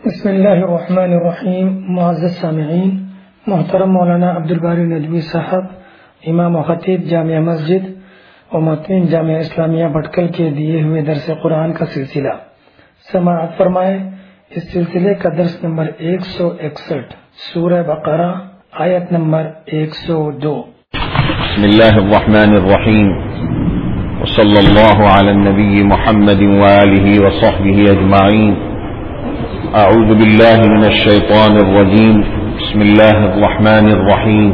بسم اللہ الرحمن الرحیم. معزز سامعین، محترم مولانا عبدالباری ندوی صاحب، امام و خطیب جامع مسجد و متین جامعہ اسلامیہ بھٹکل کے دیے ہوئے درس قرآن کا سلسلہ سماعت فرمائے. اس سلسلے کا درس نمبر 161، سورہ بقرہ، آیت نمبر 102. بسم اللہ الرحمن الرحیم وصلی اللہ علی النبی محمد وآلہ وصحبہ اجمعین. اعوذ باللہ من الشیطان الرجیم. بسم اللہ الرحمن الرحیم.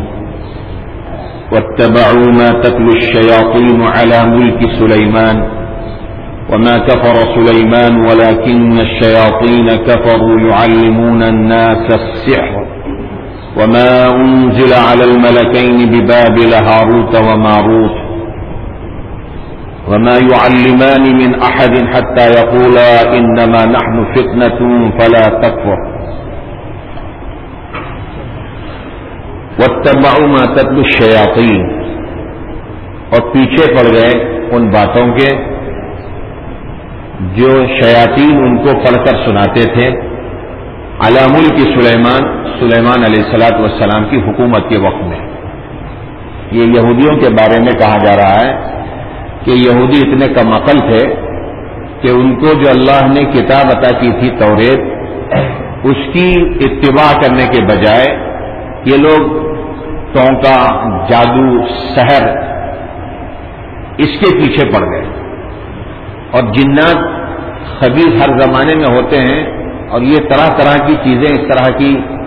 واتبعوا ما تتلو الشیاطین علی ملک سلیمان وما كفر سليمان ولكن الشياطين كفروا يعلمون الناس السحر وما أنزل على الملكين ببابل هاروت وماروت وما يعلمان من أحد حتى يقولا إنما نحن فتنة فلا تكفر واتبعوا ما تتلو الشياطين، اور پیچھے پڑ گئے ان باتوں کے جو شیاطین ان کو پڑھ کر سناتے تھے علی ملک سلیمان علیہ الصلوۃ والسلام کی حکومت کے وقت میں. یہ یہودیوں کے بارے میں کہا جا رہا ہے کہ یہودی اتنے کم عقل تھے کہ ان کو جو اللہ نے کتاب عطا کی تھی توریت، اس کی اتباع کرنے کے بجائے یہ لوگ ٹونکا، جادو، سحر، اس کے پیچھے پڑ گئے. اور جنات خبیث ہر زمانے میں ہوتے ہیں، اور یہ طرح طرح کی چیزیں اس طرح کی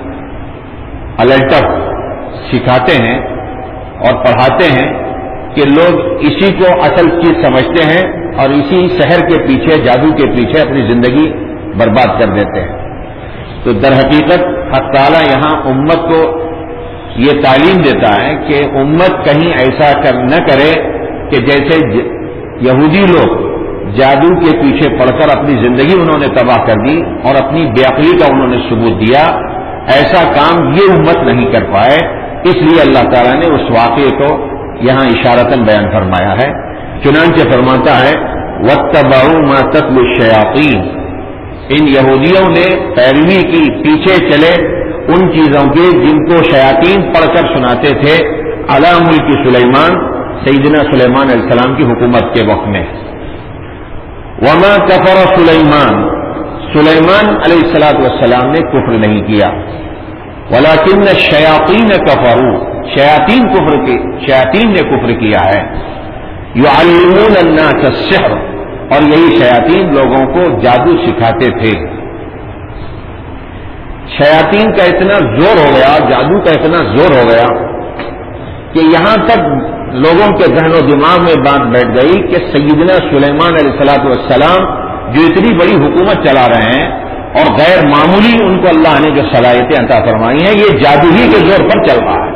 الٹپ سکھاتے ہیں اور پڑھاتے ہیں کہ لوگ اسی کو اصل چیز سمجھتے ہیں اور اسی سحر کے پیچھے، جادو کے پیچھے اپنی زندگی برباد کر دیتے ہیں. تو در حقیقت حق تعالی یہاں امت کو یہ تعلیم دیتا ہے کہ امت کہیں ایسا نہ کرے کہ جیسے یہودی لوگ جادو کے پیچھے پڑھ کر اپنی زندگی انہوں نے تباہ کر دی اور اپنی بے عقلی کا انہوں نے ثبوت دیا. ایسا کام یہ امت نہیں کر پائے، اس لیے اللہ تعالیٰ نے اس واقعے کو یہاں اشارتاً بیان فرمایا ہے. چنانچہ فرماتا ہے واتبعوا ما تتلو الشیاطین، ان یہودیوں نے پیروی کی، پیچھے چلے ان چیزوں کے جن کو شیاطین پڑھ کر سناتے تھے علی ملک سلیمان، سیدنا سلیمان علیہ السلام کی حکومت کے وقت میں. وما کفر سلیمان علیہ الصلوۃ والسلام نے کفر نہیں کیا، ولکن الشیاطین کفروا، شیاطین نے کفر کیا ہے. یعلمون الناس السحر، اور یہی شیاطین لوگوں کو جادو سکھاتے تھے. شیاطین کا اتنا زور ہو گیا، جادو کا اتنا زور ہو گیا کہ یہاں تک لوگوں کے ذہن و دماغ میں بات بیٹھ گئی کہ سیدنا سلیمان علیہ الصلوۃ والسلام جو اتنی بڑی حکومت چلا رہے ہیں اور غیر معمولی ان کو اللہ نے جو صلاحیتیں عطا فرمائی ہیں، یہ جادو ہی کے زور پر چل رہا ہے.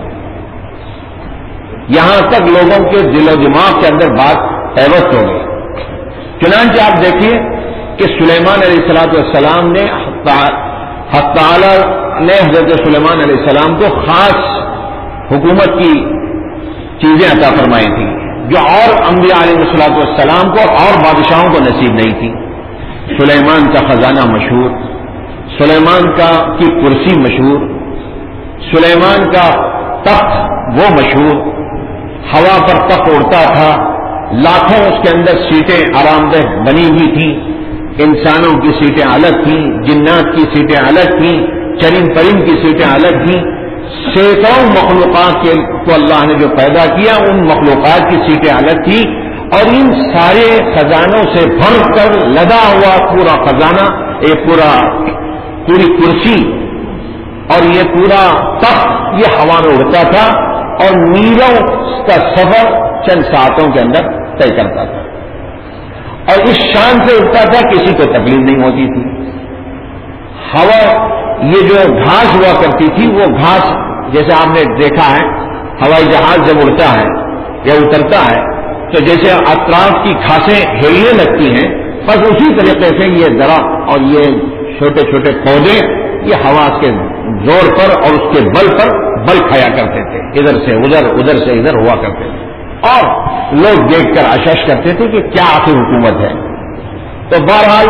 یہاں تک لوگوں کے دل و دماغ کے اندر بات پیوست ہو گئی. چنانچہ آپ دیکھیے کہ سلیمان علیہ الصلوۃ والسلام نے حق تعالی نے حضرت سلیمان علیہ السلام کو خاص حکومت کی چیزیں عطا فرمائی تھی جو اور انبیاء علیہ الصلوۃ والسلام کو اور بادشاہوں کو نصیب نہیں تھی. سلیمان کا خزانہ مشہور، سلیمان کی کرسی مشہور، سلیمان کا تخت وہ مشہور، ہوا پر تخت اڑتا تھا، لاکھوں اس کے اندر سیٹیں آرام دہ بنی ہوئی تھیں. انسانوں کی سیٹیں الگ تھیں، جنات کی سیٹیں الگ تھیں، چرند پرند کی سیٹیں الگ تھیں. سینکڑوں مخلوقات کو اللہ نے جو پیدا کیا ان مخلوقات کی سیٹیں الگ تھیں، اور ان سارے خزانوں سے بھر کر لدا ہوا پورا خزانہ، پوری کرسی اور یہ پورا تخت یہ ہوا میں اڑتا تھا اور میلوں کا سفر چند ساعتوں کے اندر طے کرتا تھا، اور اس شان سے اڑتا تھا کسی کو تکلیف نہیں ہوتی تھی. ہوا یہ جو گھاس ہوا کرتی تھی وہ گھاس جیسے آپ نے دیکھا ہے ہوائی جہاز جب اڑتا ہے یا اترتا ہے تو جیسے اطراف کی گھاسیں ہلنے لگتی ہیں، بس اسی طریقے سے یہ درخت اور یہ چھوٹے چھوٹے پودے یہ ہوا کے زور پر اور اس کے بل پر بل کھایا کرتے تھے، ادھر سے ادھر، ادھر سے ادھر ہوا کرتے تھے، اور لوگ دیکھ کر اشش کرتے تھے کہ کیا آخر حکومت ہے. تو بہرحال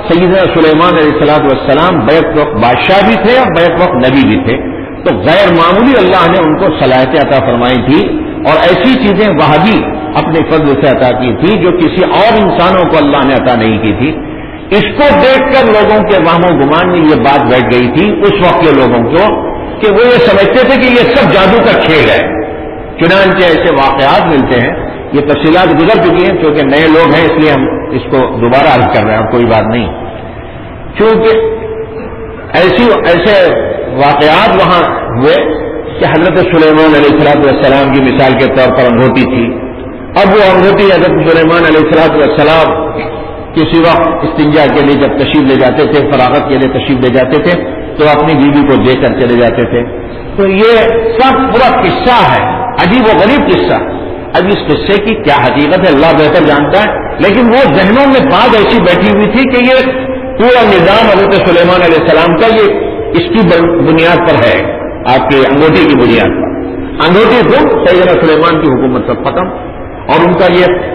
سیدنا سلیمان علیہ السلام بیک وقت بادشاہ بھی تھے اور بیک وقت نبی بھی تھے، تو غیر معمولی اللہ نے ان کو صلاحیت عطا فرمائی تھی، اور ایسی چیزیں وہاں بھی اپنے فضل سے عطا کی تھی جو کسی اور انسانوں کو اللہ نے عطا نہیں کی تھی۔ اس کو دیکھ کر لوگوں کے وہم و گمان میں یہ بات بیٹھ گئی تھی اس وقت کے لوگوں کو کہ وہ یہ سمجھتے تھے کہ یہ سب جادو کا کھیل ہے۔ چنانچہ ایسے واقعات ملتے ہیں، یہ تفصیلات گزر چکی ہیں، کیونکہ نئے لوگ ہیں اس لیے ہم اس کو دوبارہ عرض کر رہے ہیں، کوئی بات نہیں، چونکہ ایسے واقعات وہاں ہوئے کہ حضرت سلیمان علیہ السلام کی مثال کے طور پر انگوٹھی تھی۔ اب وہ انگوٹھی حضرت سلیمان علیہ السلام کسی وقت استنجا کے لیے جب تشریف لے جاتے تھے، فراغت کے لیے تشریف لے جاتے تھے، تو اپنی بیوی کو دے کر چلے جاتے تھے۔ تو یہ سب پورا قصہ ہے، عجیب و غریب قصہ۔ اب اس قصے کی کیا حقیقت ہے اللہ بہتر جانتا ہے، لیکن وہ ذہنوں میں بات ایسی بیٹھی ہوئی تھی کہ یہ پورا نظام حضرت سلیمان علیہ السلام کا یہ اس کی بنیاد پر ہے، آپ کے انگوٹھی کی بنیاد پر۔ انگوٹھی تو سیدنا سلیمان کی حکومت پر ختم، اور ان کا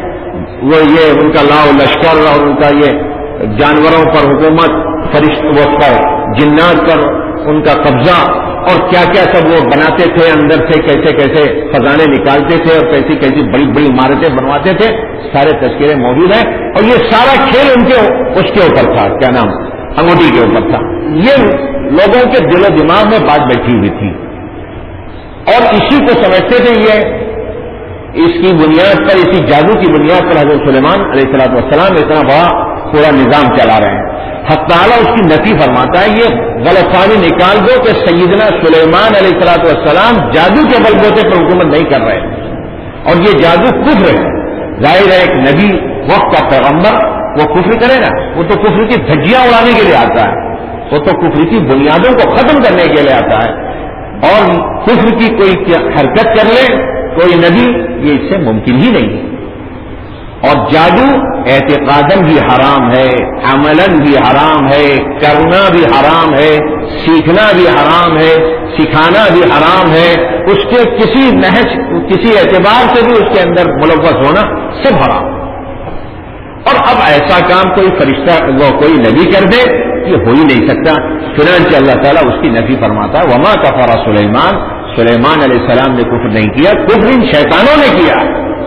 یہ ان کا لا و لشکر اور ان کا یہ جانوروں پر حکومت، فرشتوں پر، جنات پر ان کا قبضہ، اور کیا کیا سب وہ بناتے تھے، اندر سے کیسے کیسے خزانے نکالتے تھے اور کیسی کیسی بڑی بڑی عمارتیں بنواتے تھے، سارے تذکرے موجود ہیں، اور یہ سارا کھیل اس کے اوپر تھا، کیا نام، انگوٹھی کے اوپر تھا۔ یہ لوگوں کے دل و دماغ میں بات بیٹھی ہوئی تھی، اور اسی کو سمجھتے تھے یہ اس کی بنیاد پر، اسی جادو کی بنیاد پر حضرت سلیمان علیہ السلام اتنا بڑا پورا نظام چلا رہے ہیں۔ حق تعالیٰ اس کی نفی فرماتا ہے، یہ غلط فہمی نکال دو کہ سیدنا سلیمان علیہ السلام جادو کے بلبوتے پر حکومت نہیں کر رہے، اور یہ جادو کفر ہے۔ ظاہر ہے ایک نبی وقت کا پیغمبر وہ کفر کرے گا، وہ تو کفر کی دھجیاں اڑانے کے لیے آتا ہے، وہ تو کفر کی بنیادوں کو ختم کرنے کے لیے آتا ہے، اور کفر کی کوئی حرکت کر لے کوئی نبی، یہ اس سے ممکن ہی نہیں ہے۔ اور جادو اعتقاداً بھی حرام ہے، عملاً بھی حرام ہے، کرنا بھی حرام ہے، سیکھنا بھی حرام ہے، سکھانا بھی حرام ہے، اس کے کسی نہج کسی اعتبار سے بھی اس کے اندر ملوث ہونا سب حرام۔ اور اب ایسا کام کوئی فرشتہ وہ کوئی نبی کر دے یہ ہو ہی نہیں سکتا، چنانچہ اللہ تعالیٰ اس کی نفی فرماتا ہے، وما کفر سلیمان علیہ السلام نے کفر نہیں کیا، کفر ان شیطانوں نے کیا،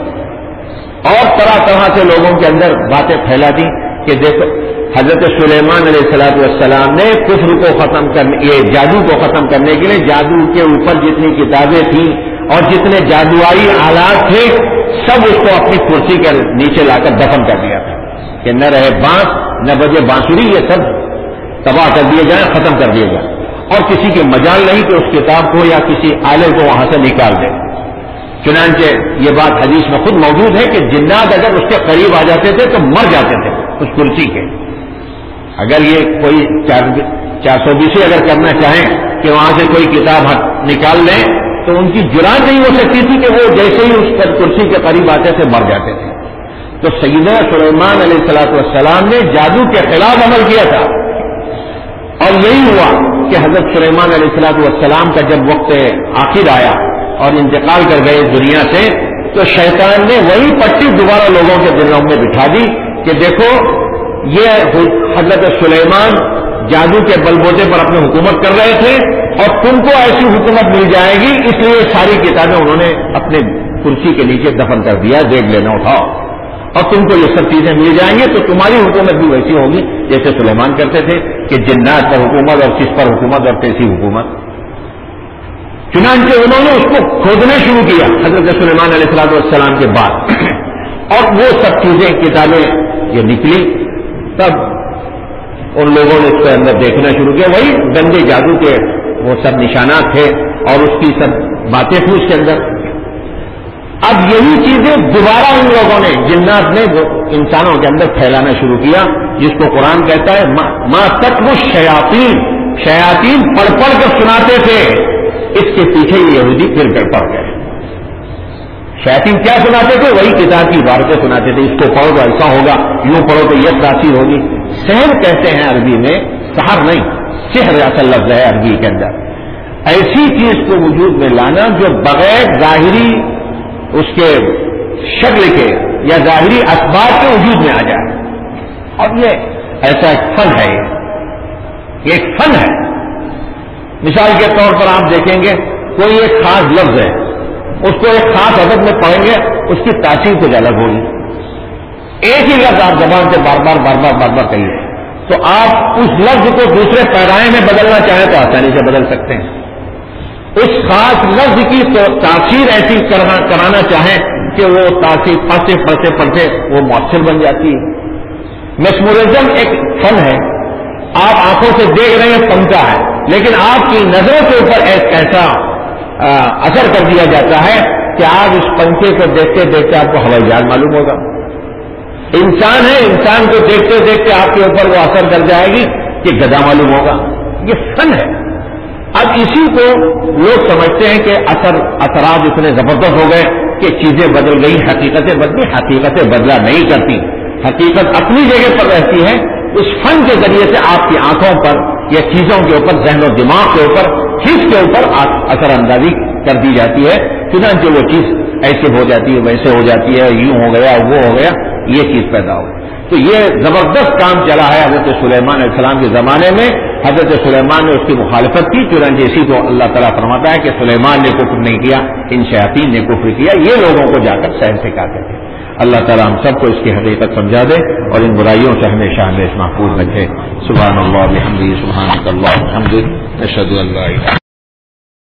اور طرح طرح سے لوگوں کے اندر باتیں پھیلا دی کہ دیکھو حضرت سلیمان علیہ السلام نے کفر کو ختم کرنے، یہ جادو کو ختم کرنے کے لیے جادو کے اوپر جتنی کتابیں تھیں اور جتنے جادوائی آلات تھے سب اس کو اپنی کرسی کے نیچے لا کر دفن کر دیا تھا کہ نہ رہے بانس نہ بجے بانسری، یہ سب تباہ کر دیے جائیں، ختم کر دیے جائیں، اور کسی کی مجال نہیں کہ اس کتاب کو یا کسی آلے کو وہاں سے نکال دے۔ چنانچہ یہ بات حدیث میں خود موجود ہے کہ جنات اگر اس کے قریب آ جاتے تھے تو مر جاتے تھے اس کرسی کے۔ اگر یہ کوئی 420 اگر کرنا چاہیں کہ وہاں سے کوئی کتاب نکال لیں تو ان کی جرات نہیں ہو سکتی تھی کہ وہ جیسے ہی اس کرسی کے قریب آتے تھے مر جاتے تھے۔ تو سیدنا سلیمان علیہ السلام نے جادو کے خلاف عمل کیا تھا، اور یہی ہوا کہ حضرت سلیمان علیہ السلام کا جب وقت آخر آیا اور انتقال کر گئے دنیا سے، تو شیطان نے وہی پٹی دوبارہ لوگوں کے دلوں میں بٹھا دی کہ دیکھو یہ حضرت سلیمان جادو کے بلبوتے پر اپنی حکومت کر رہے تھے، اور تم کو ایسی حکومت مل جائے گی، اس لیے ساری کتابیں انہوں نے اپنے کرسی کے نیچے دفن کر دیا، دیکھ لینا اٹھاؤ، اور تم کو یہ سب چیزیں مل جائیں گی تو تمہاری حکومت بھی ویسی ہوگی جیسے سلیمان کرتے تھے کہ جنات پر حکومت اور کس پر حکومت اور کیسی حکومت۔ چنانچہ انہوں نے اس کو کھودنا شروع کیا حضرت سلیمان علیہ السلام کے بعد، اور وہ سب چیزیں کتابیں یہ نکلی، تب ان لوگوں نے اس کے اندر دیکھنا شروع کیا، وہی گندے جادو کے وہ سب نشانات تھے اور اس کی سب باتیں تھیں اس کے اندر۔ اب یہی چیزیں دوبارہ ان لوگوں نے جنات نے انسانوں کے اندر پھیلانا شروع کیا، جس کو قرآن کہتا ہے ما تتلو شیاطین پڑھ پڑھ کر سناتے تھے، اس کے پیچھے یہ یہودی پھر کر پڑ گئے۔ شیاطین کیا سناتے تھے؟ وہی کتاب کی عبارتیں سناتے تھے، اس کو پڑھو تو ایسا ہوگا، یوں پڑھو تو یہ تاثیر ہوگی۔ سحر کہتے ہیں عربی میں، سحر نہیں، سحر ایسا لفظ ہے عربی کے اندر، ایسی چیز کو وجود میں لانا جو بغیر ظاہری اس کے شکل کے یا ظاہری اسباب کے وجود میں آ جائے، اور یہ ایسا ایک فن ہے، یہ ایک فن ہے. مثال کے طور پر آپ دیکھیں گے کوئی ایک خاص لفظ ہے، اس کو ایک خاص عدد میں پڑھیں گے، اس کی تاثیر کچھ الگ ہوگی. ایک ہی لفظ آپ زبان سے بار بار کہیے تو آپ اس لفظ کو دوسرے پیرائے میں بدلنا چاہیں تو آسانی سے بدل سکتے ہیں. اس خاص لفظ کی تاثیر ایسی کرانا چاہیں کہ وہ تاثیر پڑھتے وہ مؤثر بن جاتی ہے. میسمرزم ایک فن ہے، آپ آنکھوں سے دیکھ رہے ہیں پنکھا ہے، لیکن آپ کی نظروں کے اوپر ایک ایسا اثر کر دیا جاتا ہے کہ آپ اس پنکھے کو دیکھتے دیکھتے آپ کو ہوائی جہاز معلوم ہوگا. انسان ہے، انسان کو دیکھتے دیکھتے آپ کے اوپر وہ اثر کر جائے گی کہ گدھا معلوم ہوگا. یہ فن ہے. اب اسی کو لوگ سمجھتے ہیں کہ اثرات اتنے زبردست ہو گئے کہ چیزیں بدل گئی، حقیقتیں بدلی. حقیقتیں بدلا نہیں کرتی، حقیقت اپنی جگہ پر رہتی ہے. اس فن کے ذریعے سے آپ کی آنکھوں پر یا چیزوں کے اوپر، ذہن و دماغ کے اوپر، حس کے اوپر اثر اندازی کر دی جاتی ہے. چنانچہ وہ چیز ایسے ہو جاتی ہے، ویسے ہو جاتی ہے، یوں ہو گیا وہ ہو گیا، یہ چیز پیدا ہو. تو یہ زبردست کام چلا ہے حضرت سلیمان علیہ السلام کے زمانے میں. حضرت سلیمان نے اس کی مخالفت کی، چنانچہ اسی کو اللہ تعالیٰ فرماتا ہے کہ سلیمان نے کفر نہیں کیا، ان شیاطین نے کفر کیا. یہ لوگوں کو جا کر سہن سکھاتے تھے. اللہ تعالیٰ ہم سب کو اس کی حقیقت سمجھا دے اور ان برائیوں سے ہمیشہ محفوظ رکھے. سبحان اللہ بحمدہ، سبحانک اللہم وبحمدک، اشہد ان لا الہ